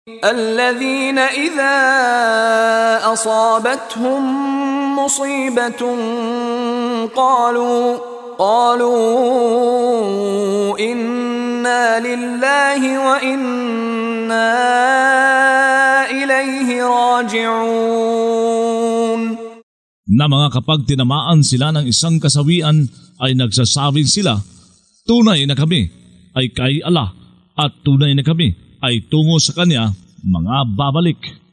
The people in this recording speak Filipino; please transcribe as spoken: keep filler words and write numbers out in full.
الذين إذا أصابتهم مصيبة قالوا قالوا إنا لله وإنا إليه راجعون. Na mga kapag tinamaan sila ng isang kasawian ay nagsasabing sila, tunay na kami ay kay Allah at tunay na kami ay tungo sa Kanya mga babalik.